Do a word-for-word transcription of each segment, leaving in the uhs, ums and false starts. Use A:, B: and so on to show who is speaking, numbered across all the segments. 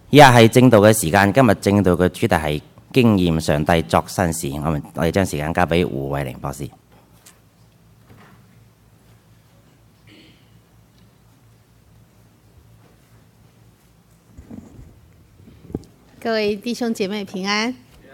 A: 以下係正道嘅時間，今日正道嘅主題係經驗上帝作新事。我們我哋將時間交俾胡慧玲博士。
B: 各位弟兄姐妹平安，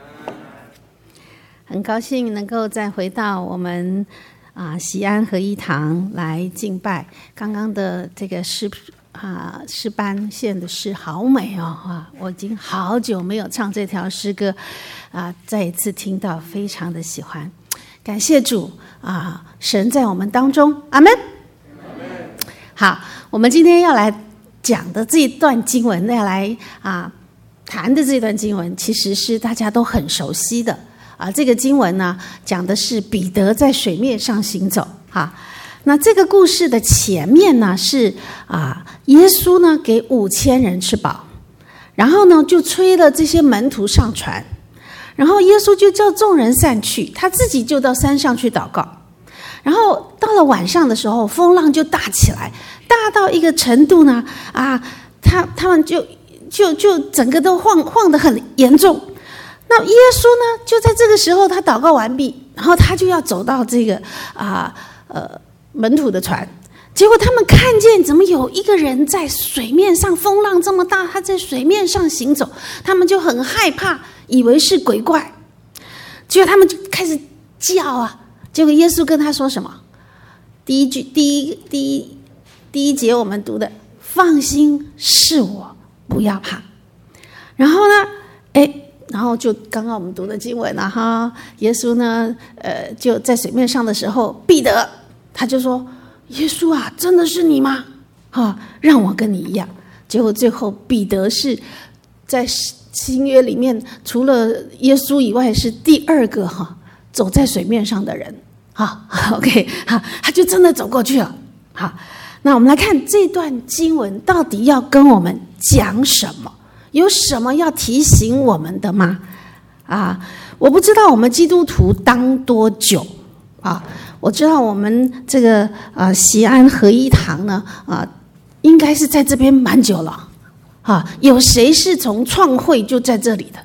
B: 很高兴能够再回到我们啊喜安合一堂来敬拜。刚刚的这个诗啊诗班献的诗好美哦啊！我已经好久没有唱这条诗歌啊，再一次听到，非常的喜欢。感谢主啊，神在我们当中，阿们。好，我们今天要来讲的这一段经文，要来啊。谈的这段经文其实是大家都很熟悉的啊，这个经文呢讲的是彼得在水面上行走哈。那这个故事的前面呢是啊，耶稣呢给五千人吃饱，然后呢就催了这些门徒上船，然后耶稣就叫众人散去，他自己就到山上去祷告。然后到了晚上的时候，风浪就大起来，大到一个程度呢啊，他他们就。就就整个都晃晃得很严重。那耶稣呢，就在这个时候，他祷告完毕，然后他就要走到这个啊呃门徒的船，结果他们看见怎么有一个人在水面上，风浪这么大，他在水面上行走，他们就很害怕，以为是鬼怪，结果他们就开始叫啊。结果耶稣跟他说什么？第一句，第一第一第一节我们读的，放心，是我。不要怕，然后呢，哎，然后就刚刚我们读的经文啊，哈，耶稣呢，呃，就在水面上的时候，彼得他就说：“耶稣啊，真的是你吗？哈，让我跟你一样。”结果最后彼得是在新约里面，除了耶稣以外，是第二个哈走在水面上的人。好 ，OK， 好，他就真的走过去了。好。那我们来看这段经文到底要跟我们讲什么？有什么要提醒我们的吗？啊，我不知道我们基督徒当多久啊？我知道我们这个啊喜安合一堂呢啊，应该是在这边蛮久了啊。有谁是从创会就在这里的？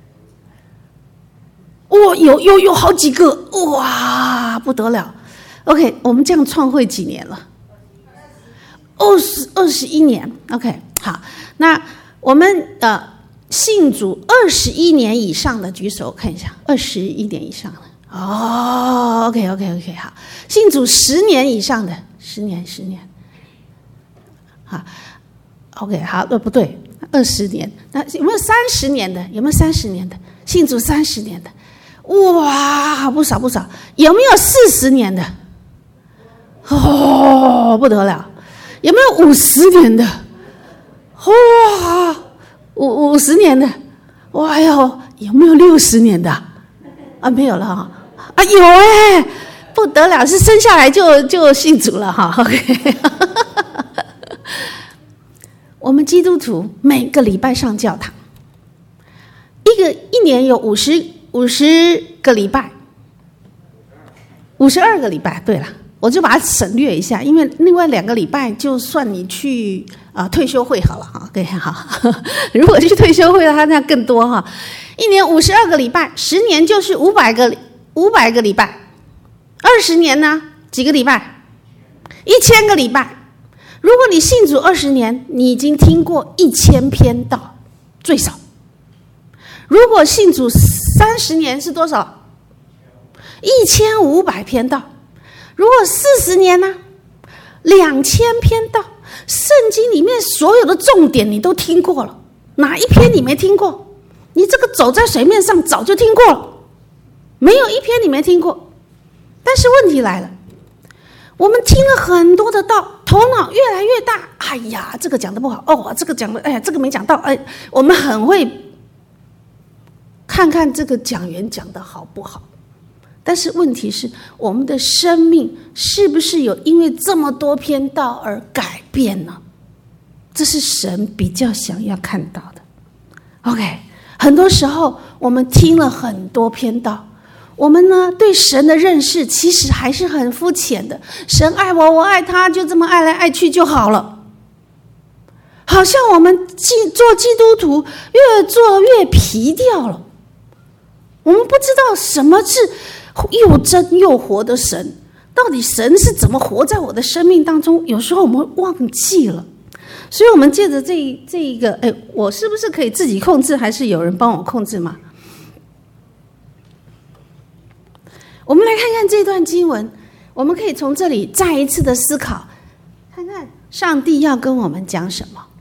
B: 哦，有有有好几个，哇，不得了 ！OK， 我们这样创会几年了？二十二十一年 ，OK， 好，那我们呃信主二十一年以上的举手看一下，二十一年以上的哦 ，OK OK OK， 好，信主十年以上的，十年十年，好 ，OK 好，呃不对，二十年，那有没有三十年的？有没有三十年的？信主三十年的，哇，不少不少，有没有四十年的？哦，不得了。有没有五十年的？哇，五五十年的，哇哟，有没有六十年的？啊，没有了哈。啊，有哎、欸，不得了，是生下来就就信主了哈。OK， 我们基督徒每个礼拜上教堂，一个一年有五十五十个礼拜，五十二个礼拜。对了。我就把它省略一下，因为另外两个礼拜就算你去啊、呃、退休会好了哈，对好。如果去退休会的话，那更多哈。一年五十二个礼拜，十年就是五百个五百个礼拜，二十年呢几个礼拜？一千个礼拜。如果你信主二十年，你已经听过一千篇道，最少。如果信主三十年是多少？一千五百篇道。如果四十年呢？两千篇道，圣经里面所有的重点你都听过了，哪一篇你没听过？你这个走在水面上早就听过了，没有一篇你没听过。但是问题来了，我们听了很多的道，头脑越来越大。哎呀，这个讲的不好哦，这个讲的，哎呀，这个没讲到，哎，我们很会看看这个讲员讲的好不好。但是问题是，我们的生命是不是有因为这么多篇道而改变呢？这是神比较想要看到的。OK， 很多时候我们听了很多篇道，我们呢对神的认识其实还是很肤浅的。神爱我，我爱他，就这么爱来爱去就好了。 好像我们做基督徒越做越皮掉了。我们不知道什么是又真又活的神，到底神是怎么活在我的生命当中？有时候我们忘记了。所以我们借着这一这一个，哎，我是不是可以自己控制，还是有人帮我控制吗？我们来看看这段经文，我们可以从这里再一次的思考，看看上帝要跟我们讲什么。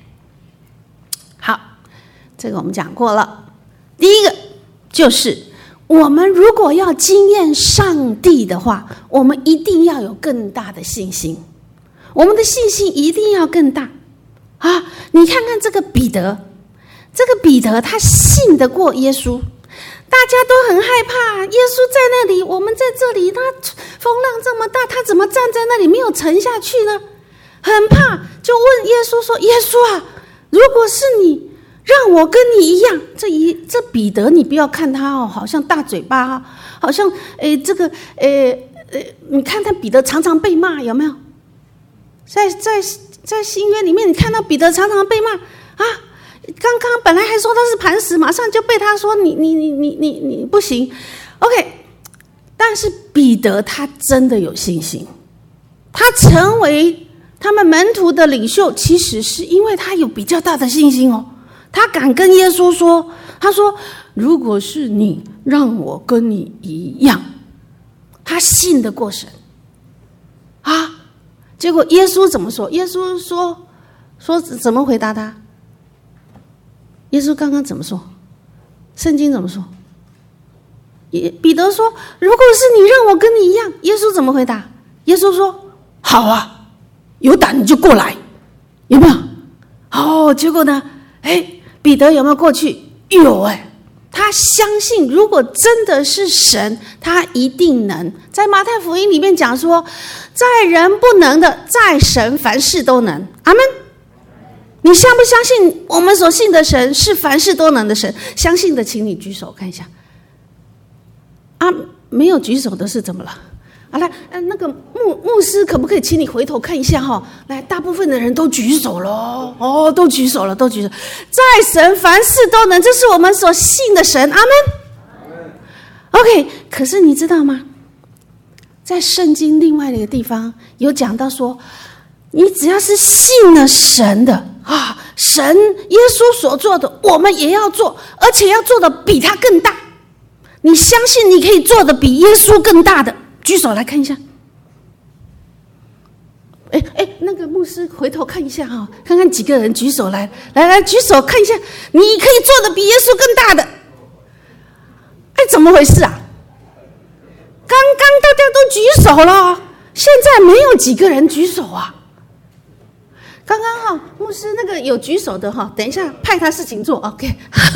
B: 好，这个我们讲过了。第一个就是我们如果要经验上帝的话，我们一定要有更大的信心，我们的信心一定要更大啊！你看看这个彼得，这个彼得他信得过耶稣，大家都很害怕，耶稣在那里，我们在这里，他风浪这么大，他怎么站在那里没有沉下去呢？很怕，就问耶稣说：“耶稣啊，如果是你，让我跟你一样。”这一这彼得，你不要看他哦，好像大嘴巴哦，好像诶这个诶诶，你看他彼得常常被骂，有没有？在在在新约里面，你看到彼得常常被骂啊。刚刚本来还说他是磐石，马上就被他说你你你你你你不行 ，OK。但是彼得他真的有信心，他成为他们门徒的领袖，其实是因为他有比较大的信心哦。他敢跟耶稣说，他说：“如果是你，让我跟你一样。”他信得过神啊。结果耶稣怎么说？耶稣说说怎么回答他？耶稣刚刚怎么说？圣经怎么说？彼得说：“如果是你，让我跟你一样。”耶稣怎么回答？耶稣说：“好啊，有胆你就过来。”有没有？哦，结果呢？哎，彼得有没有过去？有哎，他相信，如果真的是神，他一定能。在马太福音里面讲说，在人不能的，在神凡事都能。阿们。你相不相信我们所信的神是凡事都能的神？相信的请你举手看一下。啊，没有举手的是怎么了？啊，来，那个牧牧师可不可以请你回头看一下哈？来，大部分的人都举手了哦，都举手了，都举手。在神凡事都能，这是我们所信的神。阿们。OK， 可是你知道吗？在圣经另外的一个地方有讲到说，你只要是信了神的啊，神耶稣所做的，我们也要做，而且要做的比他更大。你相信你可以做的比耶稣更大的，举手来看一下。哎哎，那个牧师回头看一下哈、哦，看看几个人举手来，来来举手看一下，你可以做的比耶稣更大的。哎，怎么回事啊？刚刚大家都举手了，现在没有几个人举手啊。刚刚哈、哦，牧师那个有举手的哈、哦，等一下派他事情做 ，OK 。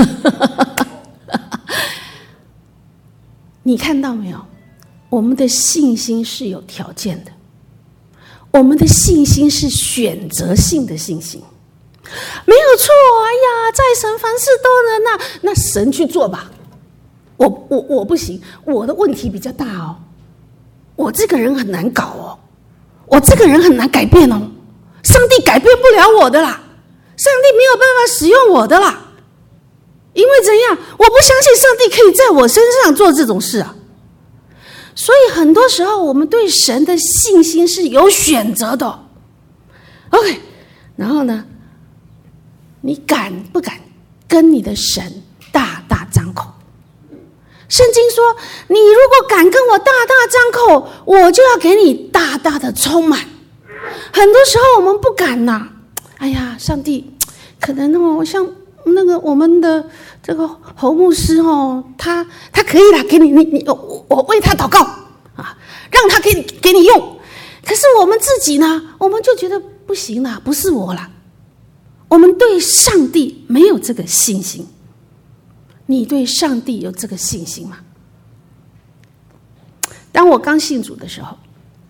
B: 你看到没有？我们的信心是有条件的，我们的信心是选择性的信心，没有错。哎呀，在神凡事都能，那那神去做吧。我我我不行，我的问题比较大哦，我这个人很难搞哦，我这个人很难改变哦，上帝改变不了我的啦，上帝没有办法使用我的啦。因为怎样？我不相信上帝可以在我身上做这种事啊！所以很多时候我们对神的信心是有选择的。OK， 然后呢，你敢不敢跟你的神大大张口？圣经说，你如果敢跟我大大张口，我就要给你大大的充满。很多时候我们不敢呐、啊，哎呀，上帝，可能哦，像那个我们的这个侯牧师哦，他他可以啦，给你你你我我为他祷告啊，让他给你给你用。可是我们自己呢，我们就觉得不行啦，不是我啦。我们对上帝没有这个信心。你对上帝有这个信心吗？当我刚信主的时候，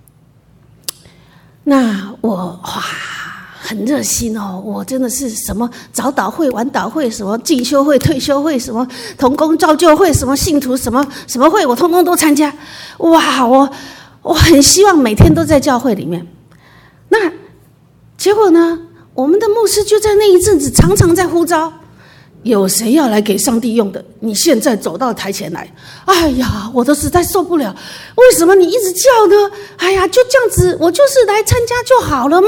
B: 那我哇很热心哦，我真的是什么早祷会、晚祷会，什么进修会、退休会，什么同工造就会，什么信徒什么什么会，我通通都参加。哇，我我很希望每天都在教会里面。那结果呢， 我们的牧师就在那一阵子常常在呼召，有谁要来给上帝用的？你现在走到台前来。哎呀，我都实在受不了，为什么你一直叫呢？哎呀，就这样子，我就是来参加就好了嘛。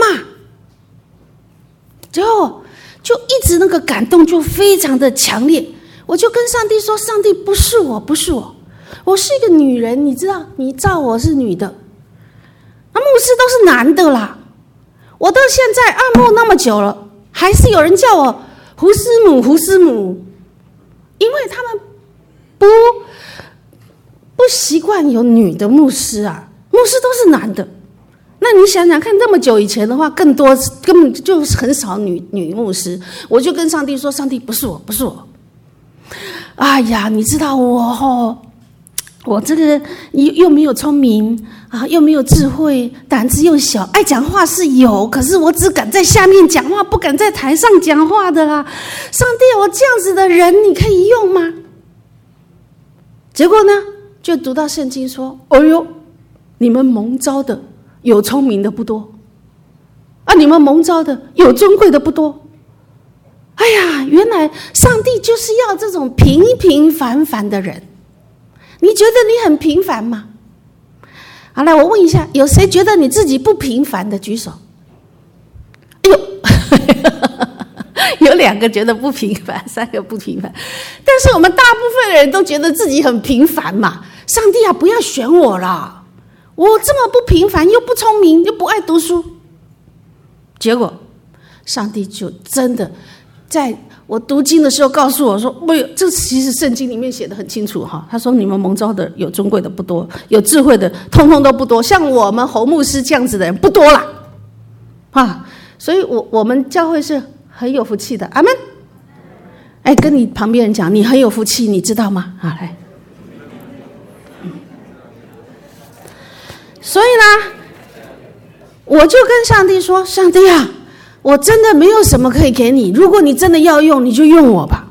B: 最后就一直那个感动就非常的强烈，我就跟上帝说，上帝不是我，不是我，我是一个女人，你知道，你造我是女的，那牧师都是男的啦。我到现在按牧那么久了，还是有人叫我胡师母，胡师母，因为他们不不习惯有女的牧师啊，牧师都是男的。那你想想看，那么久以前的话，更多根本就很少女女牧师。我就跟上帝说，上帝不是我，不是我。哎呀，你知道我哦，我这个又又没有聪明啊，又没有智慧，胆子又小，爱讲话是有，可是我只敢在下面讲话，不敢在台上讲话的啦。上帝，我这样子的人，你可以用吗？结果呢，就读到圣经说，哎呦，你们蒙召的有聪明的不多啊，你们蒙召的有尊贵的不多。哎呀，原来上帝就是要这种平平凡凡的人。你觉得你很平凡吗？好，来，我问一下，有谁觉得你自己不平凡的举手？哎呦，有两个觉得不平凡，三个不平凡。但是我们大部分的人都觉得自己很平凡嘛。上帝啊，不要选我啦！我这么不平凡，又不聪明，又不爱读书。结果，上帝就真的在我读经的时候告诉我说，没有，这其实圣经里面写的很清楚哈。他说，你们蒙召的有尊贵的不多，有智慧的通通都不多，像我们侯牧师这样子的人不多啦啊。所以我我们教会是很有福气的，阿们。哎，跟你旁边人讲，你很有福气，你知道吗？啊，来。所以呢，我就跟上帝说，上帝啊，我真的没有什么可以给你，如果你真的要用，你就用我吧。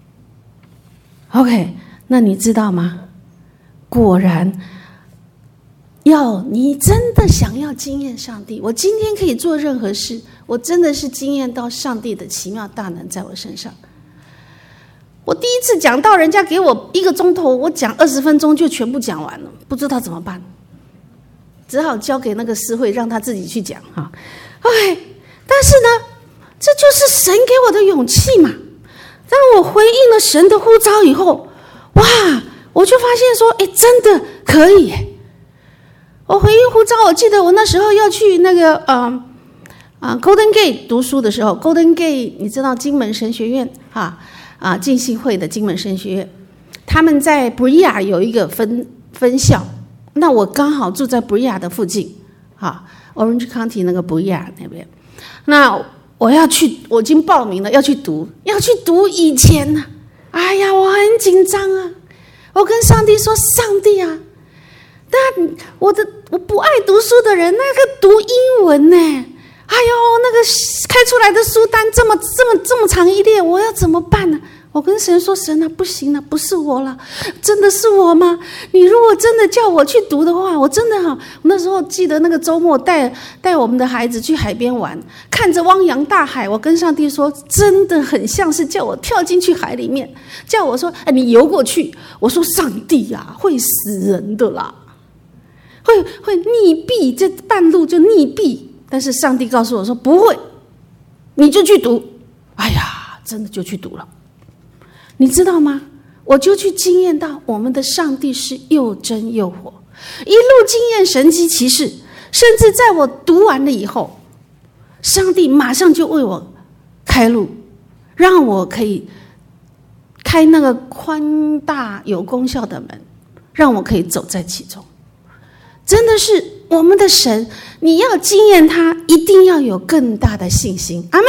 B: OK， 那你知道吗？果然要你真的想要经验上帝，我今天可以做任何事，我真的是经验到上帝的奇妙大能在我身上。我第一次讲到人家给我一个钟头，我讲二十分钟就全部讲完了，不知道怎么办，只好交给那个诗会让他自己去讲哈。OK， 但是呢，这就是神给我的勇气嘛。当我回应了神的呼召以后，哇，我就发现说，哎，真的可以耶。我回应呼召，我记得我那时候要去那个呃啊 Golden Gate 读书的时候 ，Golden Gate 你知道金门神学院哈啊浸信会的金门神学院，他们在 Brea 有一个分分校，那我刚好住在 Brea 的附近，哈 Orange County 那个 Brea 那边，那我要去，我已经报名了，要去读，要去读以前呢，哎呀，我很紧张啊！我跟上帝说：“上帝啊，但我的我不爱读书的人，那个读英文呢？哎呦，那个开出来的书单这么这么这么长一列，我要怎么办呢？”我跟神说：“神啊，不行了，不是我了，真的是我吗？你如果真的叫我去读的话，我真的哈，那时候记得那个周末带带我们的孩子去海边玩，看着汪洋大海，我跟上帝说，真的很像是叫我跳进去海里面，叫我说，哎，你游过去。我说，上帝呀、啊，会死人的啦，会会溺毙，这半路就溺毙。但是上帝告诉我说，不会，你就去读。哎呀，真的就去读了。”你知道吗？我就去经验到我们的上帝是又真又活，一路经验神迹奇事，甚至在我读完了以后，上帝马上就为我开路，让我可以开那个宽大有功效的门，让我可以走在其中。真的是我们的神，你要经验他，一定要有更大的信心。阿们。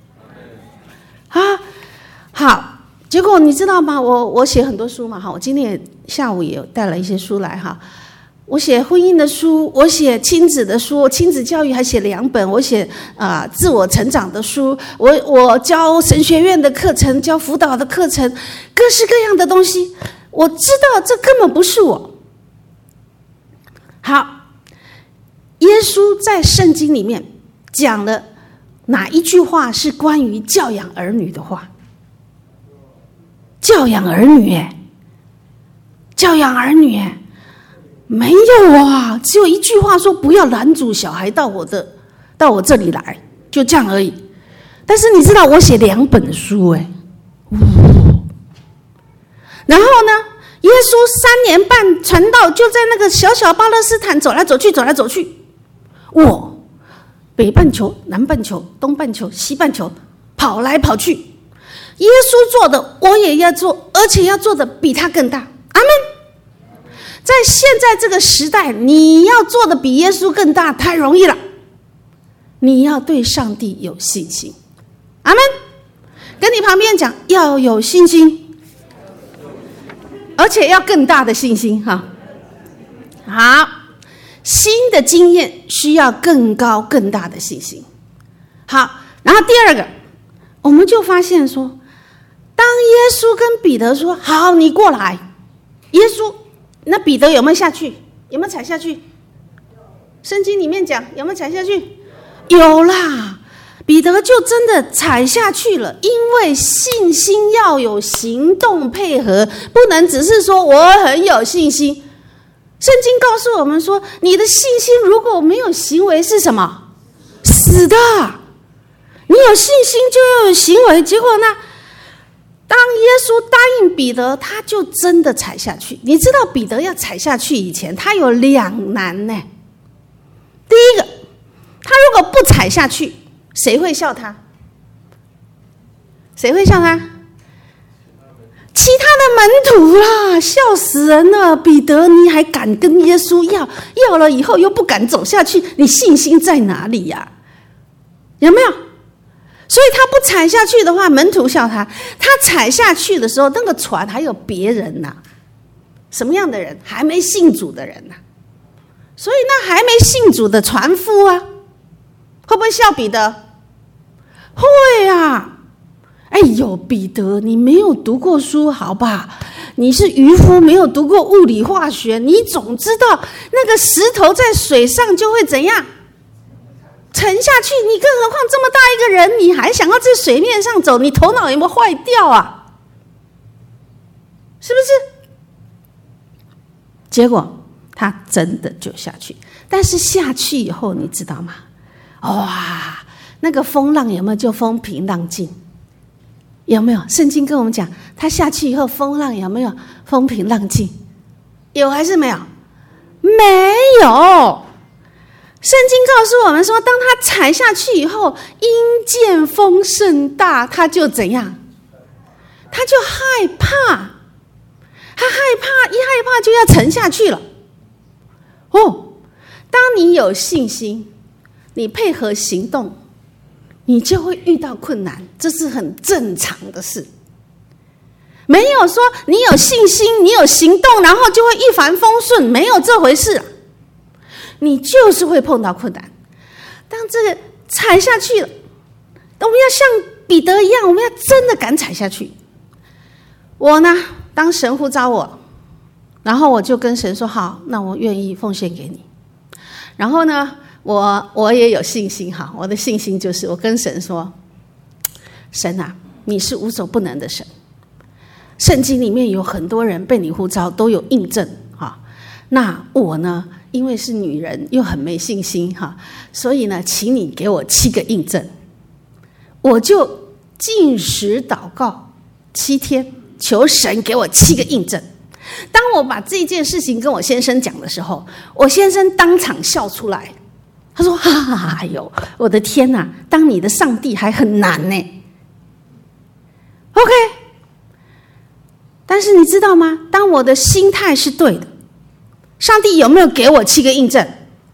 B: 啊，好。结果你知道吗？我我写很多书嘛，哈，我今天也下午也有带了一些书来哈。我写婚姻的书，我写亲子的书，亲子教育还写两本，我写啊、呃、自我成长的书，我我教神学院的课程，教辅导的课程，各式各样的东西。我知道这根本不是我。好，耶稣在圣经里面讲了哪一句话是关于教养儿女的话？教养儿女耶，教养儿女耶，没有啊，只有一句话说不要拦阻小孩到我的到我这里来，就这样而已。但是你知道我写两本书哎，哦，然后呢，耶稣三年半传道，就在那个小小巴勒斯坦走来走去，走来走去。我北半球、南半球、东半球、西半球跑来跑去，耶稣做的我也要做，而且要做的比他更大。阿们。在现在这个时代，你要做的比耶稣更大太容易了。你要对上帝有信心。阿们。跟你旁边讲，要有信心，而且要更大的信心哈。好，新的经验需要更高更大的信心。好，然后第二个，我们就发现说，当耶稣跟彼得说好你过来，耶稣那彼得有没有下去？有没有踩下去？圣经里面讲有没有踩下去？有啦，彼得就真的踩下去了。因为信心要有行动配合，不能只是说我很有信心。圣经告诉我们说，你的信心如果没有行为是什么？死的。你有信心就要有行为，结果呢，当耶稣答应彼得，他就真的踩下去。你知道彼得要踩下去以前，他有两难呢。第一个，他如果不踩下去，谁会笑他？谁会笑他？其他的门徒啦，笑死人了！彼得，你还敢跟耶稣要？要了以后又不敢走下去，你信心在哪里呀？有没有？所以他不踩下去的话，门徒笑他。他踩下去的时候，那个船还有别人呐、啊。什么样的人？还没信主的人呐、啊。所以那还没信主的船夫啊，会不会笑彼得？会啊。哎呦，彼得，你没有读过书好吧？你是渔夫，没有读过物理化学，你总知道那个石头在水上就会怎样？沉下去。你更何况这么大一个人，你还想要在水面上走，你头脑有没有坏掉啊？是不是？结果他真的就下去，但是下去以后你知道吗？哇，那个风浪有没有就风平浪静？有没有？圣经跟我们讲，他下去以后风浪有没有风平浪静？有还是没有？没有。圣经告诉我们说，当他踩下去以后，因见风甚大，他就怎样？他就害怕，他害怕，一害怕就要沉下去了。哦，当你有信心，你配合行动，你就会遇到困难，这是很正常的事。没有说你有信心，你有行动，然后就会一帆风顺，没有这回事啊。你就是会碰到困难。当这个踩下去了，我们要像彼得一样，我们要真的敢踩下去。我呢，当神呼召我，然后我就跟神说好，那我愿意奉献给你。然后呢，我我也有信心哈，我的信心就是我跟神说，神啊，你是无所不能的神。圣经里面有很多人被你呼召都有印证哈，那我呢，因为是女人又很没信心哈，所以呢，请你给我七个印证。我就禁食祷告七天，求神给我七个印证。当我把这件事情跟我先生讲的时候，我先生当场笑出来。他说：“哎呦，我的天哪！当你的上帝还很难呢。” OK， 但是你知道吗？当我的心态是对的，上帝有没有给我七个印证？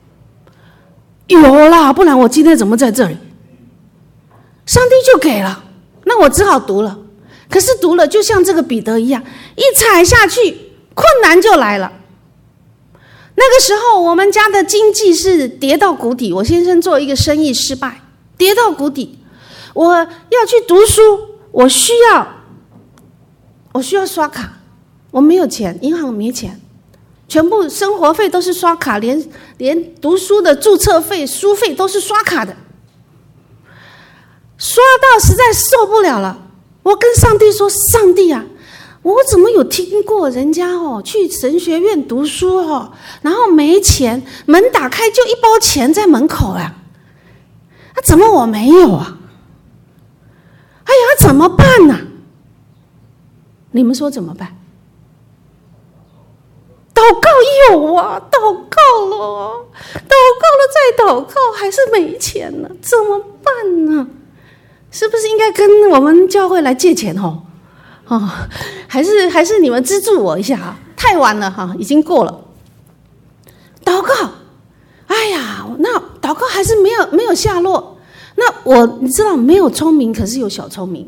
B: 有啦，不然我今天怎么在这里？上帝就给了，那我只好读了。可是读了，就像这个彼得一样，一踩下去，困难就来了。那个时候，我们家的经济是跌到谷底。我先生做一个生意失败，跌到谷底。我要去读书，我需要，我需要刷卡，我没有钱，银行没钱，全部生活费都是刷卡，连连读书的注册费、书费都是刷卡的。 刷到实在受不了了，我跟上帝说：“上帝啊，我怎么有听过人家哦去神学院读书哦，然后没钱，门打开就一包钱在门口呀？啊，怎么我没有啊？哎呀，怎么办呢、啊？你们说怎么办？祷告有啊，祷告了，祷告了再祷告，还是没钱呢，怎么办呢？是不是应该跟我们教会来借钱哦？哦，还是还是你们资助我一下啊？太晚了哈，已经过了。祷告，哎呀，那祷告还是没有没有下落。那我你知道没有聪明，可是有小聪明。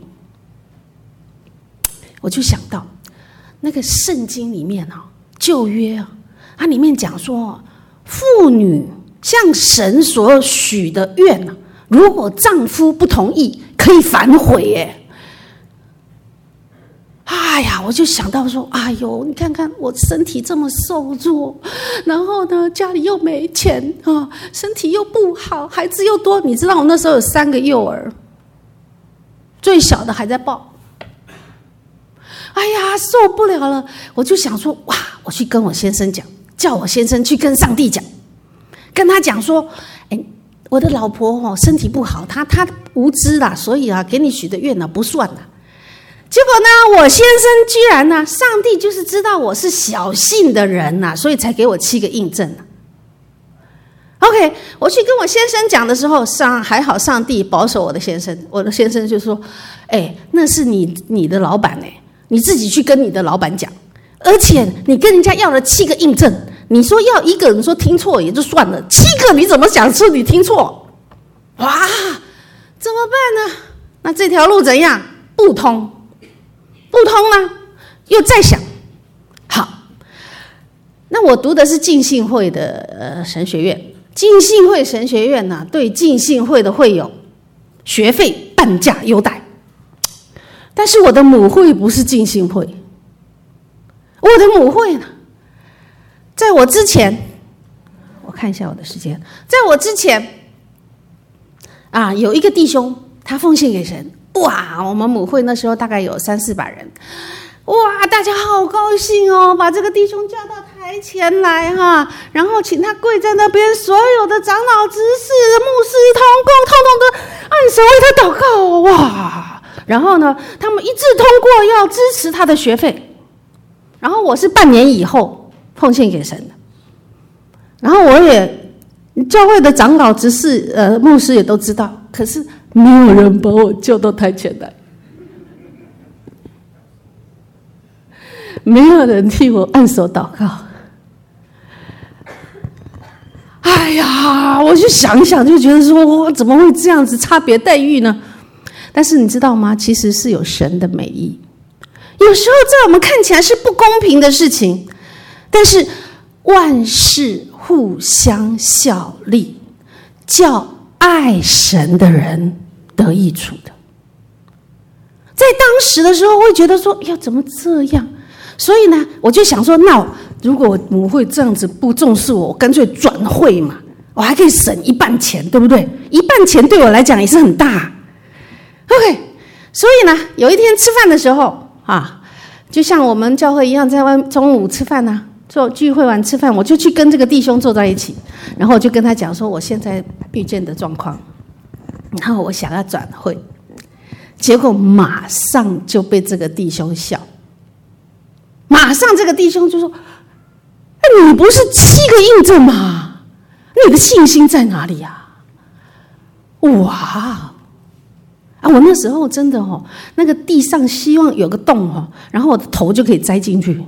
B: 我就想到那个圣经里面啊，旧约啊，它里面讲说，妇女向神所许的愿啊，如果丈夫不同意，可以反悔耶。哎呀，我就想到说，哎呦，你看看我身体这么瘦弱，然后呢，家里又没钱啊，身体又不好，孩子又多。你知道我那时候有三个幼儿，最小的还在抱。哎呀，受不了了！我就想说，哇，我去跟我先生讲，叫我先生去跟上帝讲，跟他讲说，哎，我的老婆哦身体不好，她她无知啦，所以啊，给你许的愿呢不算啦。结果呢，我先生居然呢，上帝就是知道我是小信的人呐、啊，所以才给我七个印证、啊。OK， 我去跟我先生讲的时候，上还好，上帝保守我的先生，我的先生就说：“哎，那是你你的老板哎。”你自己去跟你的老板讲，而且你跟人家要了七个印证，你说要一个人说听错也就算了，七个你怎么想出你听错？哇，怎么办呢？那这条路怎样？不通，不通呢？又再想，好，那我读的是浸信会的呃神学院，浸信会神学院呢、啊，对浸信会的会友学费半价优待。但是我的母会不是浸信会，我的母会呢，在我之前，我看一下我的时间，在我之前，啊，有一个弟兄他奉献给神，哇，我们母会那时候大概有三四百人，哇，大家好高兴哦，把这个弟兄叫到台前来哈，然后请他跪在那边，所有的长老、执事、牧师同工，通通的按手为他祷告，哇。然后呢，他们一致通过要支持他的学费。然后我是半年以后奉献给神的。然后我也教会的长老、执事、呃牧师也都知道，可是没有人把我叫到台前来，没有人替我按手祷告。哎呀，我就想一想，就觉得说，我怎么会这样子差别待遇呢？但是你知道吗？其实是有神的美意。有时候在我们看起来是不公平的事情，但是万事互相效力，叫爱神的人得益处的。在当时的时候会觉得说，要怎么这样？所以呢，我就想说，那如果我母会这样子不重视我，我干脆转会嘛，我还可以省一半钱，对不对？一半钱对我来讲也是很大。OK， 所以呢，有一天吃饭的时候啊，就像我们教会一样，在外中午吃饭啊，做聚会完吃饭，我就去跟这个弟兄坐在一起，然后我就跟他讲说我现在遇见的状况，然后我想要转会，结果马上就被这个弟兄笑，马上这个弟兄就说：“哎，你不是七个印证吗？你的信心在哪里呀、啊？”哇！啊，我那时候真的哦，那个地上希望有个洞哦，然后我的头就可以栽进去，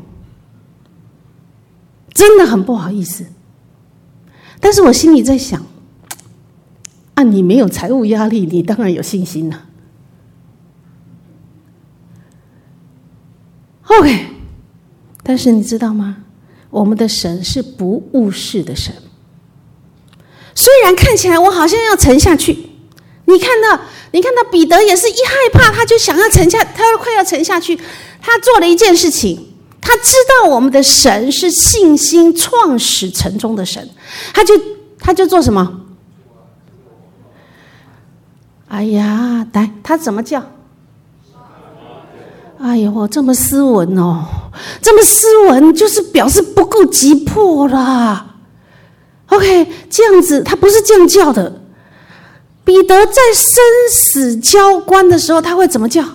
B: 真的很不好意思。但是我心里在想，啊，你没有财务压力，你当然有信心了。OK， 但是你知道吗？我们的神是不误事的神。虽然看起来我好像要沉下去，你看到，你看到彼得也是一害怕，他就想要沉下，他快要沉下去。他做了一件事情，他知道我们的神是信心创始成终的神，他就他就做什么？ 哎呀，来，他怎么叫？哎呦，我这么斯文哦，这么斯文，就是表示不够急迫啦。OK， 这样子，他不是这样叫的。彼得在生死交关的时候，他会怎么叫？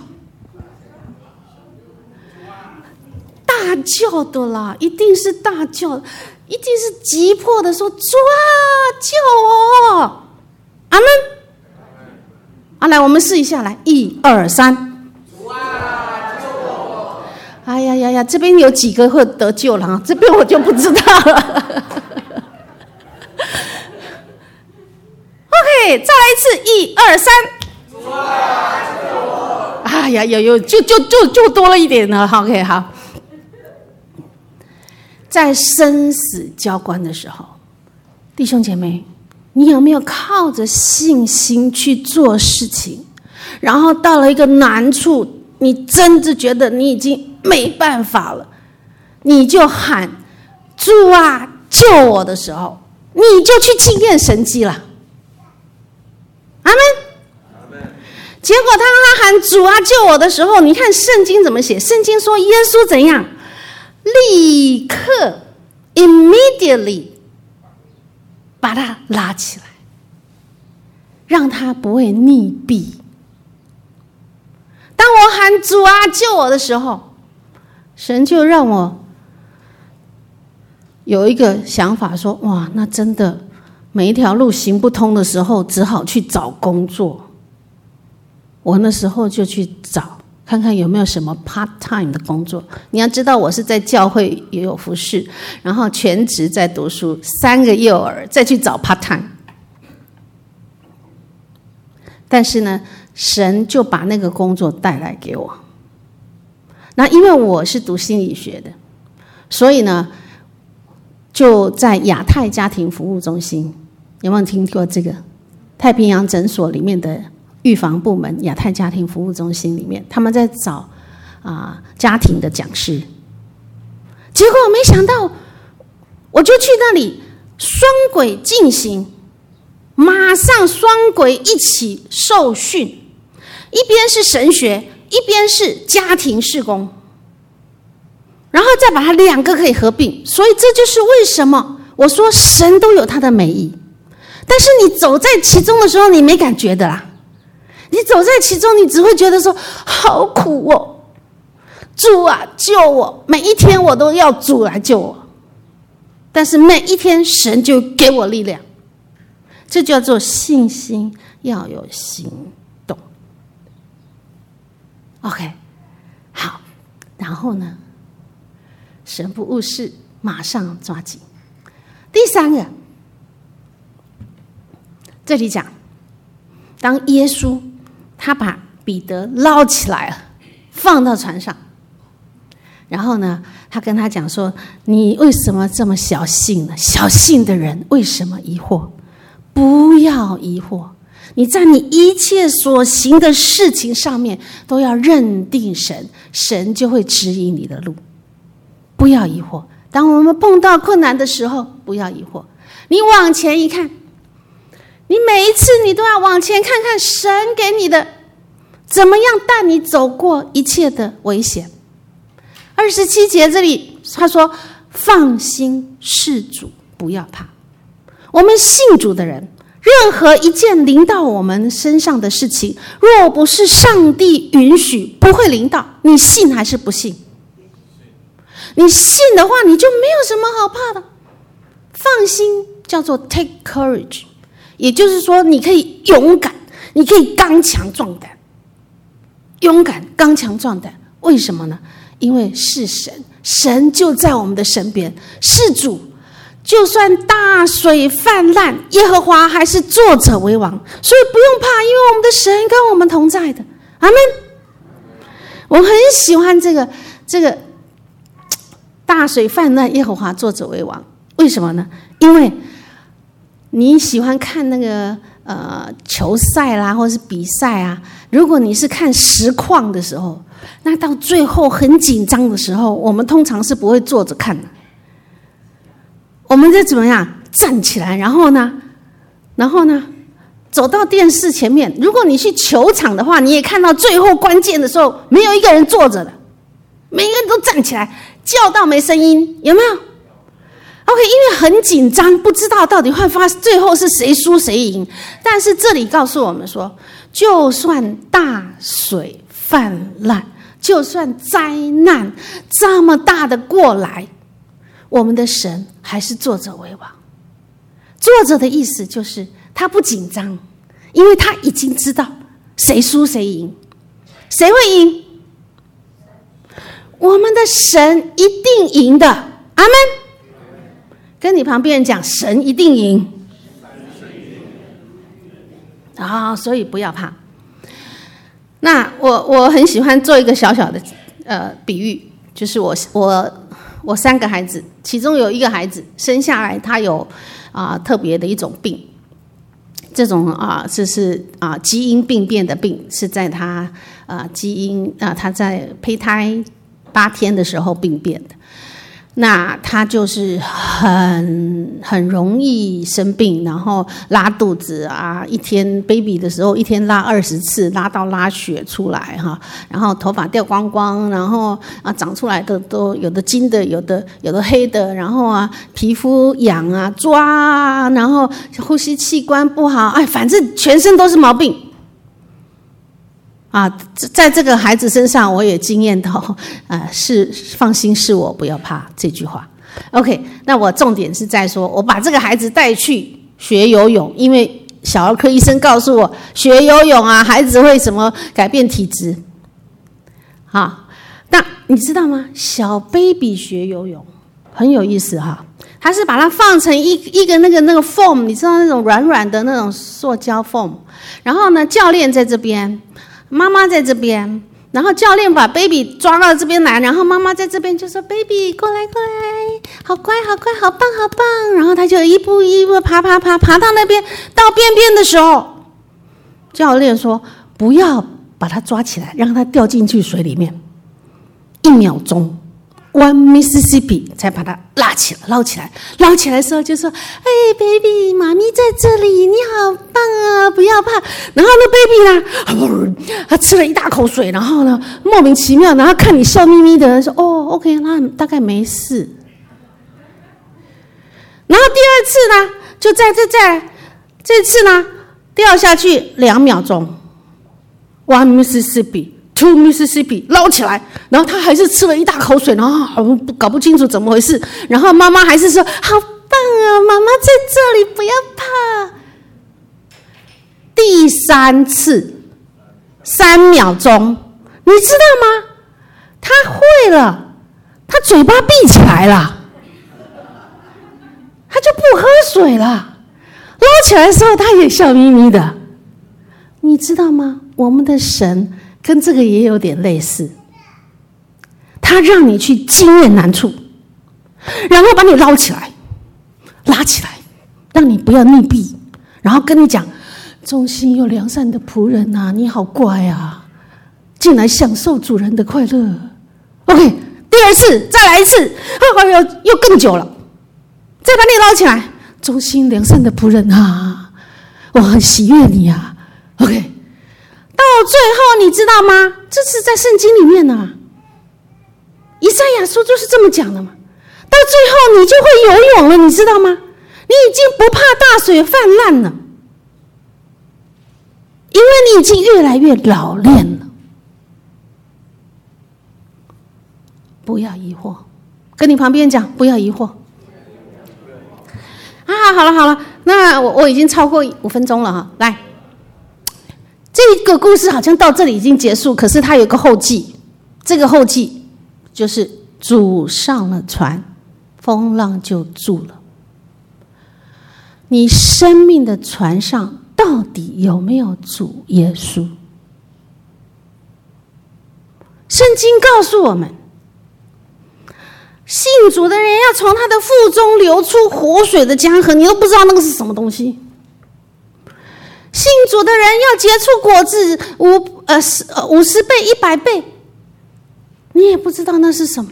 B: 大叫的啦，一定是大叫，一定是急迫的说：“主啊，救我！”阿们。啊，来，我们试一下，来，一二三。主啊，救我！哎呀呀呀，这边有几个会得救了啊？这边我就不知道了。OK， 再来一次，一二三。主啊，救我！哎呀，有有，就就就就多了一点了。OK， 好。在生死交关的时候，弟兄姐妹，你有没有靠着信心去做事情？然后到了一个难处，你真的觉得你已经没办法了，你就喊主啊救我的时候，你就去经验神迹了。阿们。结果当他喊主啊救我的时候，你看圣经怎么写？圣经说耶稣怎样？立刻 immediately 把他拉起来，让他不会溺毙。当我喊主啊救我的时候，神就让我有一个想法说，哇，那真的每一条路行不通的时候，只好去找工作。我那时候就去找看看有没有什么 part time 的工作。你要知道我是在教会也有服侍，然后全职在读书，三个幼儿，再去找 part time。但是呢，神就把那个工作带来给我。那因为我是读心理学的，所以呢，就在亚太家庭服务中心，有没有听过这个？太平洋诊所里面的预防部门亚太家庭服务中心里面，他们在找啊、呃、家庭的讲师。结果没想到，我就去那里双轨进行，马上双轨一起受训，一边是神学，一边是家庭事工，然后再把它两个可以合并。所以这就是为什么我说神都有他的美意，但是你走在其中的时候，你没感觉的啦。你走在其中，你只会觉得说好苦哦，主啊救我！每一天我都要主来救我，但是每一天神就给我力量，这叫做信心要有行动。 OK， 好，然后呢，神不误事，马上抓紧。第三个，这里讲，当耶稣他把彼得捞起来了，放到船上，然后呢，他跟他讲说：“你为什么这么小信呢？小信的人为什么疑惑？不要疑惑，你在你一切所行的事情上面都要认定神，神就会指引你的路。不要疑惑。当我们碰到困难的时候，不要疑惑，你往前一看。”你每一次你都要往前看看神给你的怎么样带你走过一切的危险。二十七节这里他说：“放心事主，不要怕。”我们信主的人，任何一件临到我们身上的事情，若不是上帝允许，不会临到。你信还是不信？你信的话，你就没有什么好怕的。放心叫做 take courage。也就是说，你可以勇敢，你可以刚强壮胆，勇敢刚强壮胆。为什么呢？因为是神，神就在我们的身边，是主。就算大水泛滥，耶和华还是作者为王，所以不用怕，因为我们的神跟我们同在的。阿们。我很喜欢这个这个大水泛滥，耶和华作者为王。为什么呢？因为你喜欢看那个呃球赛啦，或是比赛啊。如果你是看实况的时候，那到最后很紧张的时候，我们通常是不会坐着看的。我们就怎么样站起来，然后呢，然后呢， 走到电视前面，如果你去球场的话，你也看到最后关键的时候，没有一个人坐着的，每个人都站起来，叫到没声音，有没有 ？OK， 因为很紧张，不知道到底会发最后是谁输谁赢。但是这里告诉我们说，就算大水泛滥，就算灾难这么大的过来，我们的神还是坐着为王。坐着的意思就是他不紧张，因为他已经知道谁输谁赢，谁会赢？我们的神一定赢的，阿们。跟你旁边人讲，神一定赢。啊、哦，所以不要怕。那我我很喜欢做一个小小的呃比喻，就是我我我三个孩子，其中有一个孩子生下来，他有啊、呃、特别的一种病，这种啊这是啊、呃、基因病变的病，是在他啊、呃、基因啊、呃、他在胚胎八天的时候病变的。那他就是很很容易生病，然后拉肚子啊，一天 baby 的时候一天拉二十次，拉到拉血出来哈，然后头发掉光光，然后啊长出来的都有的金的，有的有的黑的，然后啊皮肤痒啊抓啊，然后呼吸器官不好，哎，反正全身都是毛病。啊，在这个孩子身上，我也经验到，呃，是放心，是我，不要怕这句话。OK， 那我重点是在说，我把这个孩子带去学游泳，因为小儿科医生告诉我，学游泳啊，孩子会什么改变体质。好，那你知道吗？小 baby 学游泳很有意思哈，他是把它放成一一个那个那个 foam， 你知道那种软软的那种塑胶 foam， 然后呢，教练在这边。妈妈在这边，然后教练把 baby 抓到这边来，然后妈妈在这边就说 baby 过来过来，好乖好乖好棒好棒，然后他就一步一步爬爬爬爬到那边，到边边的时候，教练说不要把他抓起来，让他掉进去水里面，一秒钟 one Mississippi 才把他拉起来捞起来，捞起来的时候就说哎 baby 妈咪在这里，你好棒啊，不要怕。然后呢 baby 呢他吃了一大口水，然后呢莫名其妙，然后看你笑眯眯的说哦 OK 那大概没事。然后第二次呢就在这在这次呢掉下去两秒钟 one Mississippi Two Mississippi 捞起来，然后他还是吃了一大口水，然后搞不清楚怎么回事，然后妈妈还是说好棒啊，妈妈在这里，不要怕。第三次三秒钟，你知道吗？他会了，他嘴巴闭起来了，他就不喝水了，捞起来的时候他也笑眯眯的。你知道吗？我们的神跟这个也有点类似，他让你去经验难处，然后把你捞起来，拉起来，让你不要溺毙，然后跟你讲，中心有良善的仆人啊，你好乖啊，进来享受主人的快乐。OK， 第二次再来一次，哎呦，又更久了，再把你捞起来，忠心良善的仆人啊，我很喜悦你啊。OK， 到最后你知道吗？这是在圣经里面啊，以赛亚书就是这么讲的嘛。到最后你就会游泳了，你知道吗？你已经不怕大水泛滥了，因为你已经越来越老练了。不要疑惑，跟你旁边讲，不要疑惑。啊，好了好了，那我我已经超过五分钟了哈，来。这个故事好像到这里已经结束，可是它有个后记，这个后记就是主上了船，风浪就住了。你生命的船上到底有没有主耶稣？圣经告诉我们，信主的人要从他的腹中流出活水的江河，你都不知道那个是什么东西。信主的人要结出果子五呃十呃五十倍一百倍，你也不知道那是什么，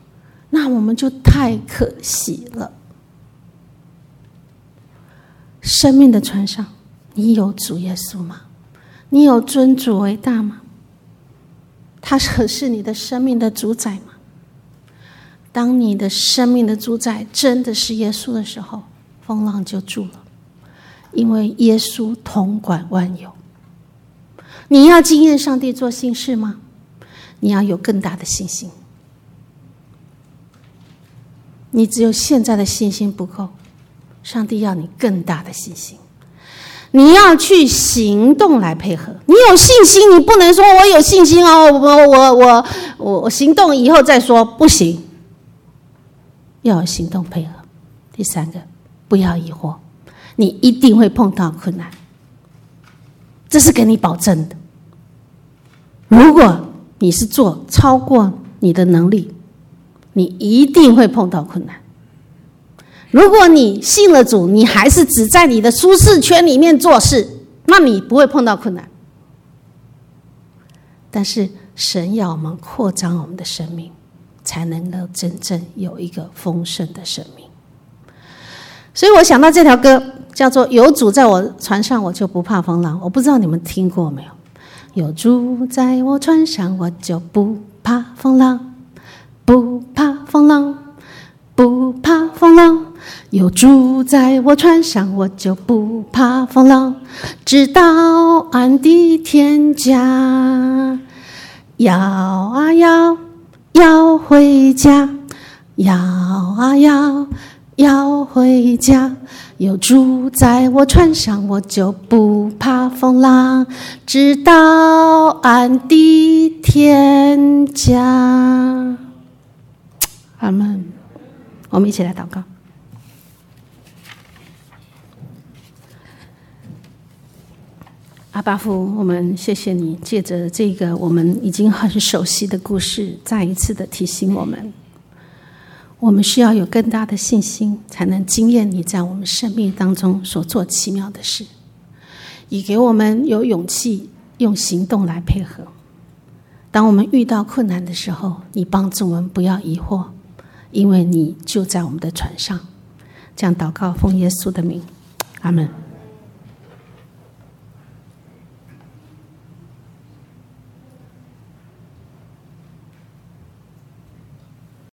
B: 那我们就太可惜了。 生命的船上，你有主耶稣吗？你有尊主为大吗？他可是你的生命的主宰吗？当你的生命的主宰真的是耶稣的时候，风浪就住了，因为耶稣统管万有。你要经验上帝做新事吗？你要有更大的信心。你只有现在的信心不够，上帝要你更大的信心。你要去行动来配合。你有信心，你不能说我有信心哦，我我我我我行动以后再说，不行。要有行动配合。第三个，不要疑惑，你一定会碰到困难，这是给你保证的。如果你是做超过你的能力，你一定会碰到困难。如果你信了主，你还是只在你的舒适圈里面做事，那你不会碰到困难。但是神要我们扩张我们的生命，才能够真正有一个丰盛的生命。所以我想到这条歌叫做有主在我船上，我就不怕风浪。我不知道你们听过没有？有主在我船上，我就不怕风浪，不怕风浪，不怕风浪。有主在我船上，我就不怕风浪，直到岸的天涯。摇啊摇，摇回家，摇啊摇，摇回家。有主在我船上，我就不怕风浪，直到岸的天涯。阿们。我们一起来祷告。阿爸父，我们谢谢你，借着这个我们已经很熟悉的故事，再一次的提醒我们，我们需要有更大的信心，才能经验你在我们生命当中所做奇妙的事，也给我们有勇气用行动来配合。当我们遇到困难的时候，你帮助我们不要疑惑，因为你就在我们的船上。这样祷告，奉耶稣的名，阿们。